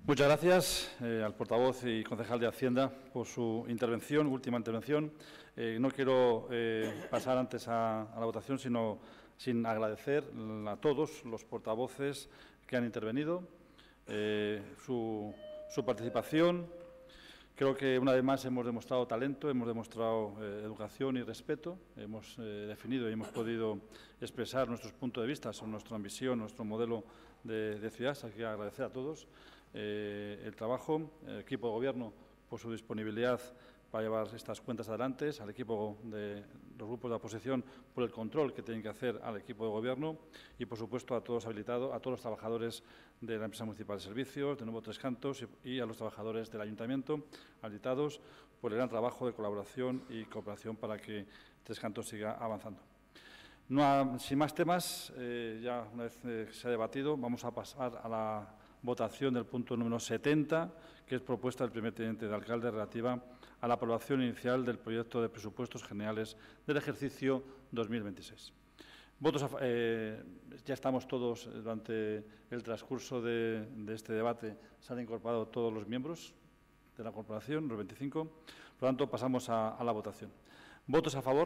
Muchas gracias al portavoz y concejal de Hacienda por su intervención, última intervención. No quiero pasar antes a la votación, sino sin agradecer a todos los portavoces que han intervenido su participación. Creo que una vez más hemos demostrado talento, hemos demostrado educación y respeto, hemos definido y hemos podido expresar nuestros puntos de vista sobre nuestra ambición, nuestro modelo de ciudad. Así que agradecer a todos el trabajo, el equipo de Gobierno por su disponibilidad para llevar estas cuentas adelante, al equipo de los grupos de oposición por el control que tienen que hacer al equipo de Gobierno y, por supuesto, a todos habilitados, a todos los trabajadores de la Empresa Municipal de Servicios, de Nuevo Tres Cantos y a los trabajadores del Ayuntamiento habilitados por el gran trabajo de colaboración y cooperación para que Tres Cantos siga avanzando. Sin más temas, ya una vez se ha debatido, vamos a pasar a la votación del punto número 70, que es propuesta del primer teniente de alcalde relativa a la aprobación inicial del proyecto de presupuestos generales del ejercicio 2026. Ya estamos todos, durante el transcurso de este debate, se han incorporado todos los miembros de la corporación, los 25. Por lo tanto, pasamos a la votación. ¿Votos a favor?